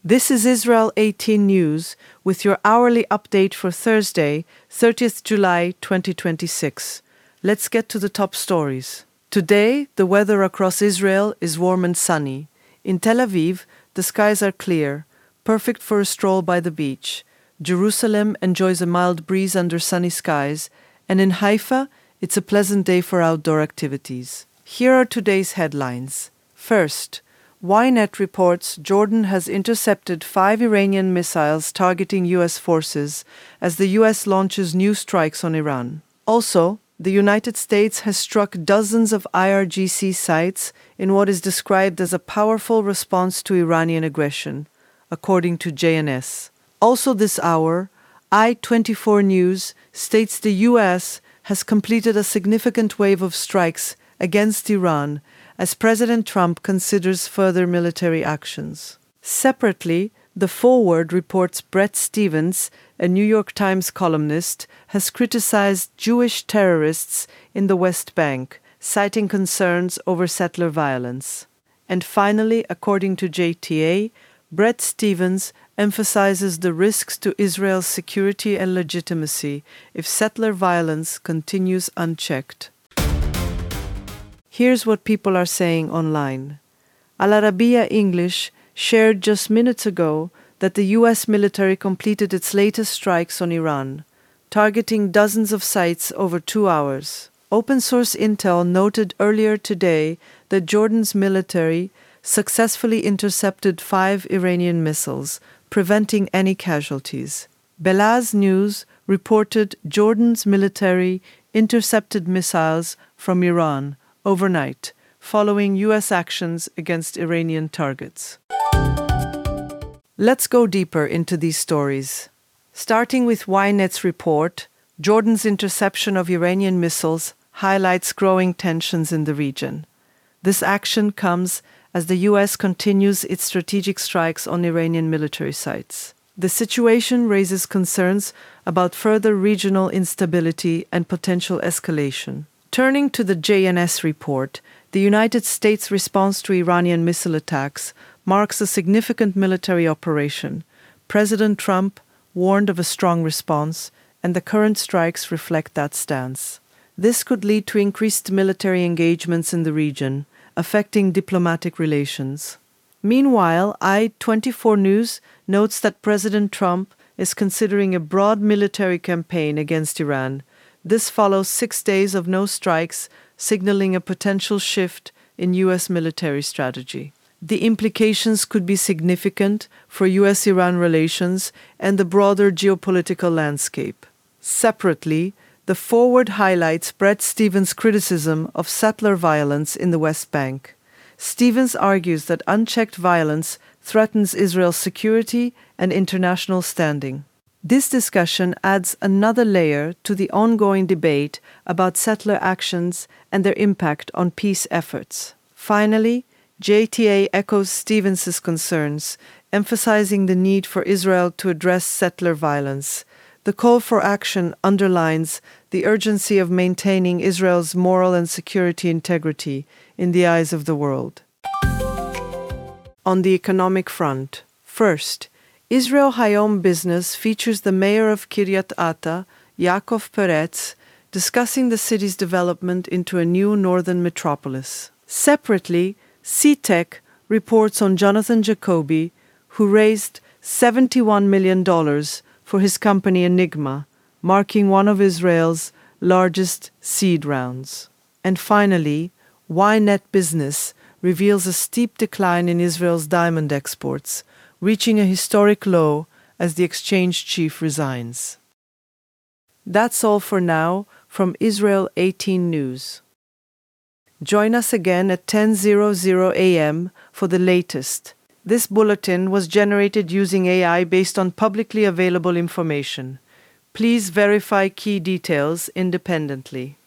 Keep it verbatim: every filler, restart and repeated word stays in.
This is Israel eighteen News with your hourly update for Thursday, thirtieth of July twenty twenty-six. Let's get to the top stories. Today, the weather across Israel is warm and sunny. In Tel Aviv, the skies are clear, perfect for a stroll by the beach. Jerusalem enjoys a mild breeze under sunny skies, and in Haifa, it's a pleasant day for outdoor activities. Here are today's headlines. First, Ynet reports Jordan has intercepted five Iranian missiles targeting U S forces as the U S launches new strikes on Iran. Also, the United States has struck dozens of I R G C sites in what is described as a powerful response to Iranian aggression, according to J N S. Also this hour, I twenty-four News states the U S has completed a significant wave of strikes against Iran as President Trump considers further military actions. Separately, The Forward reports Bret Stephens, a New York Times columnist, has criticized Jewish terrorists in the West Bank, citing concerns over settler violence. And finally, according to J T A, Bret Stephens emphasizes the risks to Israel's security and legitimacy if settler violence continues unchecked. Here's what people are saying online. Al Arabiya English shared just minutes ago that the U S military completed its latest strikes on Iran, targeting dozens of sites over two hours. Open source intel noted earlier today that Jordan's military successfully intercepted five Iranian missiles, preventing any casualties. Belaz News reported Jordan's military intercepted missiles from Iran overnight, following U S actions against Iranian targets. Let's go deeper into these stories. Starting with Ynet's report, Jordan's interception of Iranian missiles highlights growing tensions in the region. This action comes as the U S continues its strategic strikes on Iranian military sites. The situation raises concerns about further regional instability and potential escalation. Turning to the J N S report, the United States' response to Iranian missile attacks marks a significant military operation. President Trump warned of a strong response, and the current strikes reflect that stance. This could lead to increased military engagements in the region, affecting diplomatic relations. Meanwhile, I twenty-four News notes that President Trump is considering a broad military campaign against Iran. This follows six days of no strikes, signaling a potential shift in U S military strategy. The implications could be significant for U S Iran relations and the broader geopolitical landscape. Separately, The Forward highlights Bret Stephens' criticism of settler violence in the West Bank. Stephens argues that unchecked violence threatens Israel's security and international standing. This discussion adds another layer to the ongoing debate about settler actions and their impact on peace efforts. Finally, J T A echoes Stephens' concerns, emphasizing the need for Israel to address settler violence. The call for action underlines the urgency of maintaining Israel's moral and security integrity in the eyes of the world. On the economic front, first, Israel Hayom Business features the mayor of Kiryat Ata, Yaakov Peretz, discussing the city's development into a new northern metropolis. Separately, C-Tech reports on Jonathan Jacoby, who raised seventy-one million dollars for his company Enigma, marking one of Israel's largest seed rounds. And finally, Ynet Business reveals a steep decline in Israel's diamond exports, reaching a historic low as the exchange chief resigns. That's all for now from Israel eighteen News. Join us again at ten a.m. for the latest. This bulletin was generated using A I based on publicly available information. Please verify key details independently.